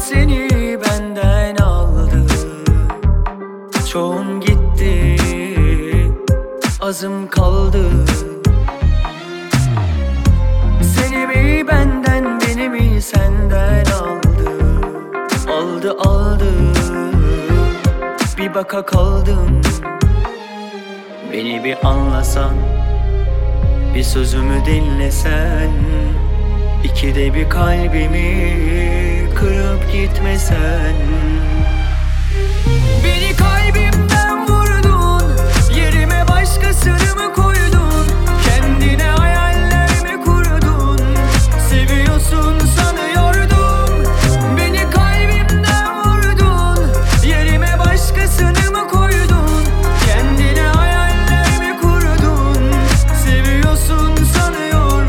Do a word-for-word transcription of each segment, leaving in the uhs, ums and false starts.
seni benden aldı. Çoğun gitti, azım kaldı. Seni mi benden, beni mi senden aldı. Aldı aldı, bir baka kaldım. Beni bir anlasan, bir sözümü dinlesen, İkide bir kalbimi kırıp gitmesen. Beni kalbimden vurdun, yerime başkasını mı koydun? Kendine hayaller mi kurdun? Seviyorsun sanıyordum. Beni kalbimden vurdun, yerime başkasını mı koydun? Kendine hayaller mi kurdun? Seviyorsun sanıyordum.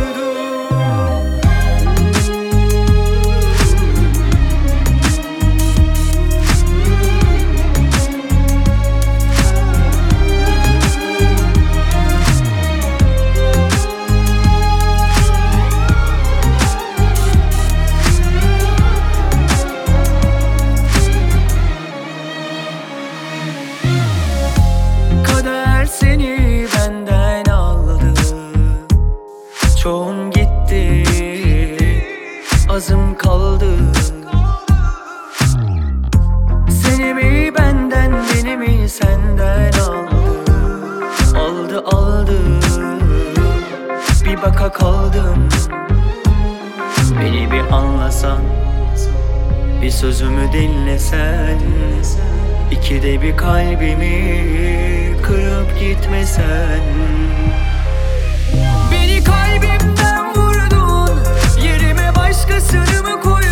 Kader seni benden aldı. Çoğun gitti, azım kaldı. Seni mi benden, beni mi senden aldı. Aldı aldı, bir baka kaldım. Beni bir anlasan, bir sözümü dinlesen, İkide bir kalbimi kırıp gitmesen. Beni kalbimden vurdun, yerime başkasını mı koydun?